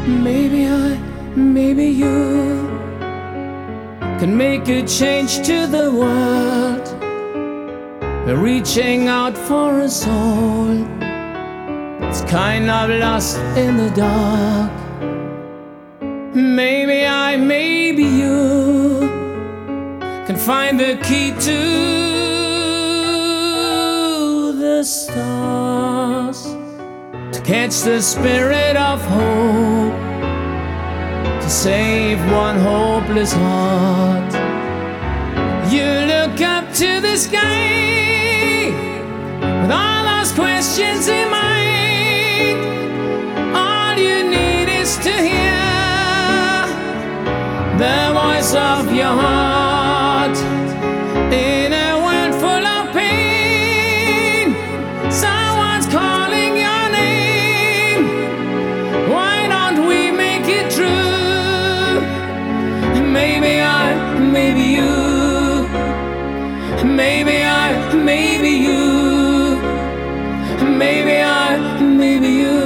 maybe you can make a change to the world. We're reaching out for a soul that's kind of lost in the dark. Maybe you can find the key to the stars, to catch the spirit of hope, to save one hopeless heart. You look up to the sky with all those questions in mind. All you need is to hear the voice of your heart. In a world full of pain, someone's calling your name. Why don't we make it true? Maybe you, maybe you, maybe you.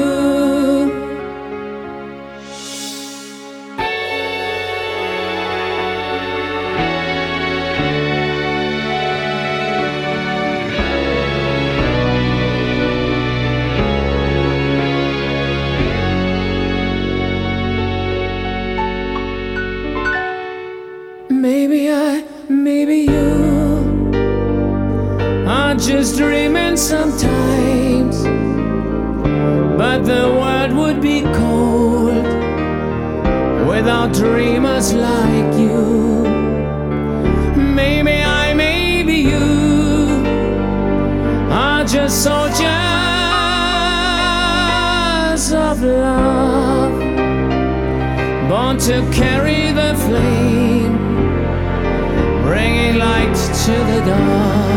Maybe you are just dreaming sometimes, but the world would be cold without dreamers like you. Maybe you are just soldiers of love, born to carry the flame, bringing light to the dark.